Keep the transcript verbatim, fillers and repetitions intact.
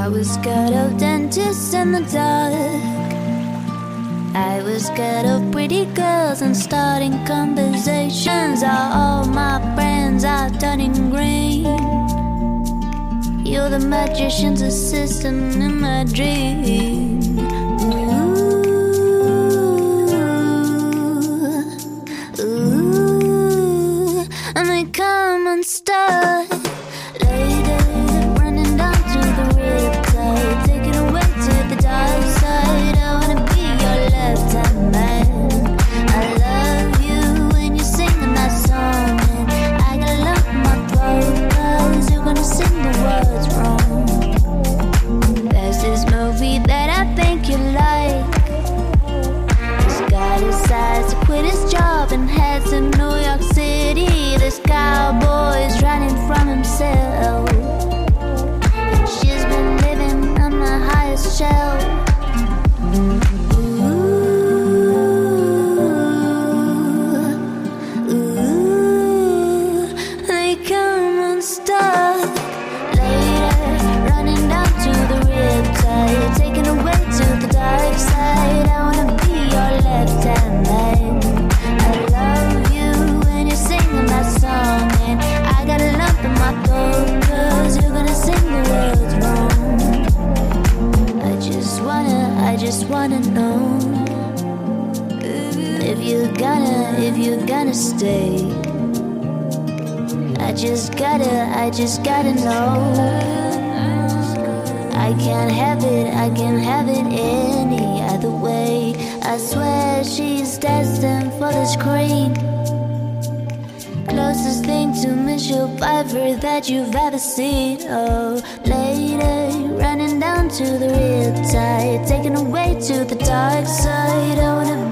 I was scared of dentists in the dark. I was scared of pretty girls and starting conversations. All my friends are turning green. You're the magician's assistant in my dream. Ooh, ooh, and they come unstuck. Lady, running down to the riptide, taking away to the dark side. I wanna be your left-hand man. I love you when you're singing that song, and I got love in my throat, 'cause you're gonna sing the words wrong. There's this movie that I think you like. This guy decides to quit his job and heads to New York City. This cowboy's running from himself. She's been living on the highest shelf. Ooh, ooh, they come unstuck. Later, running down to the riptide, taken away to the dark side. I wanna be your left-hand man. I love you when you're singing that song, and I got a lump in my throat, 'cause you're gonna sing the words wrong. I just wanna, I just wanna know if you're gonna, if you're gonna stay. I just gotta, I just gotta know. I can't have it, I can't have it any other way. I swear she's destined for the screen. Closest thing to Michelle Pfeiffer that you've ever seen. Oh, lady, running down to the riptide, taken away to the dark side. I wanna